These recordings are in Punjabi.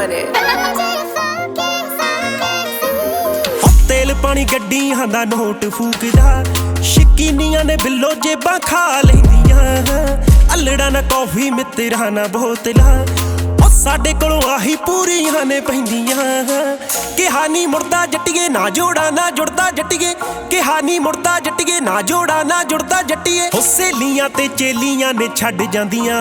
on it. ਤੇਲ ਪਾਣੀ ਗੱਡੀਆਂ ਦਾ ਨੋਟ ਫੂਕਦਾ, ਸ਼ਕੀਨੀਆਂ ਨੇ ਬਿੱਲੋ ਜੇਬਾਂ ਖਾ ਲੈਂਦੀਆਂ। ਅਲੜਾ ਨਾ ਕੌਫੀ ਮਿੱਤਰਾਂ ਨਾ ਬੋਤਲਾਂ, ਉਹ ਸਾਡੇ ਕੋਲੋਂ ਆਹੀ ਪੂਰੀਆਂ ਨੇ ਪੈਂਦੀਆਂ। ਕਿਹਾ ਨੀ ਮੁੜਦਾ ਜੱਟੀਏ ਨਾ ਜੋੜਾ ਨਾ ਜੁੜਦਾ ਜੱਟੀਏ, ਕਿਹਾ ਨੀ ਮੁੜਦਾ ਜੱਟੀਏ ਨਾ ਜੋੜਾ ਨਾ ਜੁੜਦਾ ਜੱਟੀਏ। ਸਹੇਲੀਆਂ ਤੇ ਚੇਲੀਆਂ ਨੇ ਛੱਡ ਜਾਂਦੀਆਂ,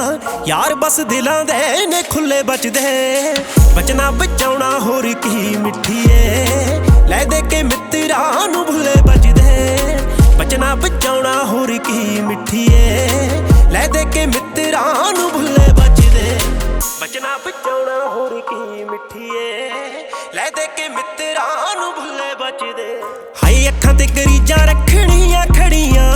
ਯਾਰ ਬਸ ਦਿਲਾਂ ਦੇ ਨੇ ਖੁੱਲੇ ਬਚਦੇ। ਬਚਣਾ ਬਚਾਉਣਾ ਹੋਰ ਕੀ ਮਿੱਠੀਏ, ਲੈ ਦੇ ਕੇ ਮਿੱਤਰਾਂ ਨੂੰ ਭੁੱਲੇ ਬਚਦੇ। ਬਚਣਾ ਬਚਾਉਣਾ ਹੋਰ ਕੀ ਮਿੱਠੀਏ, ਲੈ ਦੇ ਕੇ ਮਿੱਤਰਾਂ ਨੂੰ ਭੁੱਲੇ ਬਚਦੇ। ਬਚਣਾ ਬਚਾਉਣਾ ਹੋਰ ਕੀ ਮਿੱਠੀਏ, ਲੈ ਦੇ ਕੇ ਮਿੱਤਰਾਂ ਨੂੰ ਭੁੱਲੇ ਬਚਦੇ। ਹਾਏ ਅੱਖਾਂ ਤੇ ਗਰੀਜਾਂ ਰੱਖਣੀਆਂ ਖੜੀਆਂ,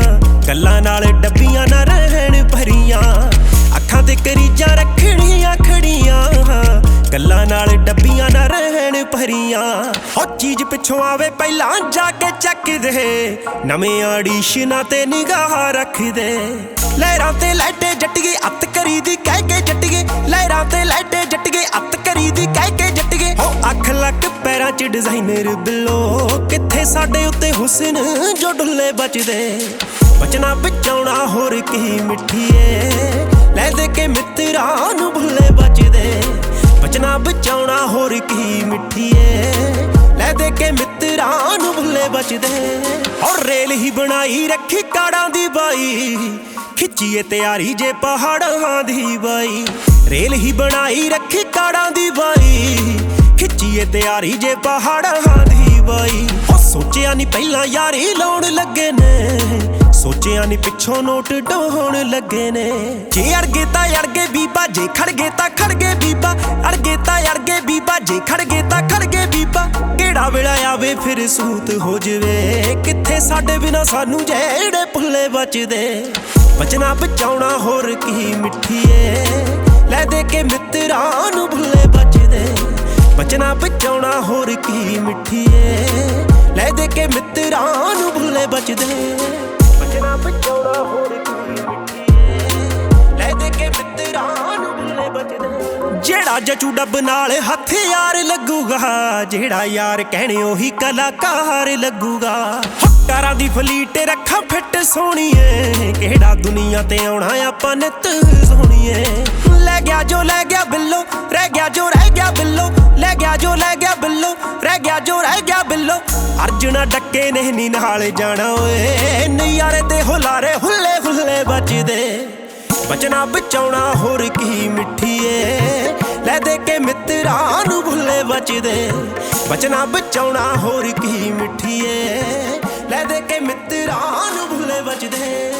ਗੱਲਾਂ ਨਾਲ ਡੱਬੀਆਂ ਨਾ ਰਹਿਣ ਭਰੀਆਂ। ਅੱਖਾਂ ਤੇ ਗਰੀਜਾਂ ਰੱਖਣੀਆਂ ਖੜੀਆਂ, ਗੱਲਾਂ ਨਾਲ ਡੱਬੀਆਂ ਨਾ ਰਹਿਣ ਭਰੀਆਂ। ਉਹ ਚੀਜ਼ ਪਿੱਛੋਂ ਆਵੇ ਪਹਿਲਾਂ ਜਾ ਕੇ ਚੱਕਦੇ, ਨਵੇਂ ਆਡੀਸ਼ਨਾਂ ਤੇ ਨਿਗਾਹ ਰੱਖਦੇ। ਲਹਿਰਾਂ ਤੇ ਲੈਟੇ ਜੱਟੀਏ ਅੱਤ ਕਰੀ ਦੀ ਕਹਿ ਕੇ ਜੱਟੀਏ, ਲਹਿਰਾਂ ਤੇ ਲੈਟੇ ਜੱਟੀਏ ਅੱਤ ਕਰੀ ਦੀ ਕਹਿ ਕੇ ਜੱਟੀਏ। ਉਹ ਅੱਖ ਲੱਕ ਪੈਰਾਂ 'ਚ ਡਿਜ਼ਾਈਨਰ ਬਿੱਲੋ, ਕਿੱਥੇ ਸਾਡੇ ਉੱਤੇ ਹੁਸਨ ਜੋ ਡੁੱਲੇ ਬਚਦੇ। ਬਚਣਾ ਬਚਾਉਣਾ ਹੋਰ ਕੀ ਮਿੱਠੀਏ, ਲੈ ਦੇ ਕੇ ਮਿੱਤਰਾਂ ਨੂੰ ਭੁੱਲੇ ਬਚਦੇ। ਬਚਣਾ ਬਚਾਉਣਾ ਹੋਰ ਕੀ ਮਿੱਠੀਏ, ਲੈ ਦੇ ਕੇ ਮਿੱਤਰਾਂ ਨੂੰ ਭੁੱਲੇ ਬਚਦੇ। ਔਰ ਰੇਲ ਹੀ ਬਣਾਈ ਰੱਖੀ ਕਾੜਾਂ ਦੀ ਬਾਈ, ਖਿੱਚੀਏ ਤਿਆਰੀ ਜੇ ਪਹਾੜਾਂ ਦੀ ਬਾਈ। ਰੇਲ ਹੀ ਬਣਾਈ ਰੱਖੀ ਕਾੜਾਂ ਦੀ ਬਾਈ, ਖਿੱਚੀਏ ਤਿਆਰੀ ਜੇ ਪਹਾੜਾਂ ਦੀ ਬਾਈ। ਉਹ ਸੋਚਿਆ ਨੀ ਪਹਿਲਾਂ ਯਾਰੀ ਲਾਉਣ ਲੱਗੇ ਨੇ, ਸੋਚਿਆ ਨੀ ਪਿੱਛੋਂ ਨੋਟ ਢੋਣ ਲੱਗੇ ਨੇ। ਜੇ ਅੜ ਗਏ ਤਾਂ ਅੜ ਗਏ ਬੀਬਾ, ਜੇ ਖੜ ਗਏ ਤਾਂ ਖੜ ਗਏ ਬੀਬਾ। ਅੜ ਗਏ ਤਾਂ ਅੜ ਗਏ ਬੀਬਾ, ਜੇ ਖੜ ਗਏ ਤਾਂ ਖੜ ਗਏ ਬੀਬਾ। ਕਿਹੜਾ ਵੇਲਾ ਆਵੇ ਫਿਰ ਸੂਤ ਹੋ ਜਵੇ, ਕਿੱਥੇ ਸਾਡੇ ਬਿਨਾ ਸਾਨੂੰ ਜਿਹੜੇ ਭੁੱਲੇ ਬਚਦੇ। ਬਚਣਾ ਬਚਾਉਣਾ ਹੋਰ ਕੀ ਮਿੱਠੀਏ, ਲੈ ਦੇ ਕੇ ਮਿੱਤਰਾਂ ਨੂੰ ਭੁੱਲੇ ਬਚਦੇ। ਬਚਣਾ ਬਚਾਉਣਾ ਹੋਰ ਕੀ ਮਿੱਠੀਏ, ਲੈ ਦੇ ਕੇ ਮਿੱਤਰਾਂ ਨੂੰ ਭੁੱਲੇ ਬਚਦੇ। ਬਚਣਾ ਬਚਾਉਣਾ ਹੋਰ ਕੀ ਮਿੱਠੀਏ, ਲੈ ਦੇ ਕੇ ਮਿੱਤਰਾਂ ਨੂੰ ਭੁੱਲੇ ਬਚਦੇ। ਜਿਹੜਾ ਜਚੂ ਡੱਬ ਨਾਲ ਹਥਿਆਰ ਲੱਗੂਗਾ, ਜਿਹੜਾ ਯਾਰ ਕਹਿਣੇ ਉਹੀ ਕਲਾਕਾਰ ਲੱਗੂਗਾ। ਹੱਕਾਰਾਂ ਦੀ ਫਲੀਟ ਰੱਖਾਂ ਫਿੱਟ ਸੋਹਣੀਏ, ਕਿਹੜਾ ਦੁਨੀਆ ਤੇ ਆਉਣਾ ਆਪਾਂ ਨਿੱਤ ਸੋਹਣੀਏ। ਲੈ ਗਿਆ ਜੋ ਲੈ ਗਿਆ ਬਿੱਲੋ, ਰਹਿ ਗਿਆ ਜੋ ਰਹਿ ਗਿਆ ਬਿੱਲੋ। ਲੈ ਗਿਆ ਜੋ ਲੈ ਗਿਆ ਬਿੱਲੋ, ਰਹਿ ਗਿਆ ਜੋ ਰਹਿ ਗਿਆ ਬਿੱਲੋ। ਅਰਜਣਾ ਡੱਕੇ ਨੇ ਨੀ ਨਾਲ ਜਾਣਾ ਓਏ, ਨਜ਼ਾਰੇ ਤੇ ਹੁਲਾਰੇ ਹੁੱਲੇ ਹੁੱਲੇ ਬਚਦੇ। ਬਚਣਾ ਬਚਾਉਣਾ ਹੋਰ ਕੀ ਮਿੱਠੀਏ, ਲੈ ਦੇ ਕੇ ਮਿੱਤਰਾਂ ਨੂੰ ਭੁੱਲੇ ਬਚਦੇ। ਬਚਣਾ ਬਚਾਉਣਾ ਹੋਰ ਕੀ ਮਿੱਠੀਏ, ਲੈ ਦੇ ਕੇ ਮਿੱਤਰਾਂ ਨੂੰ ਭੁੱਲੇ ਬਚਦੇ।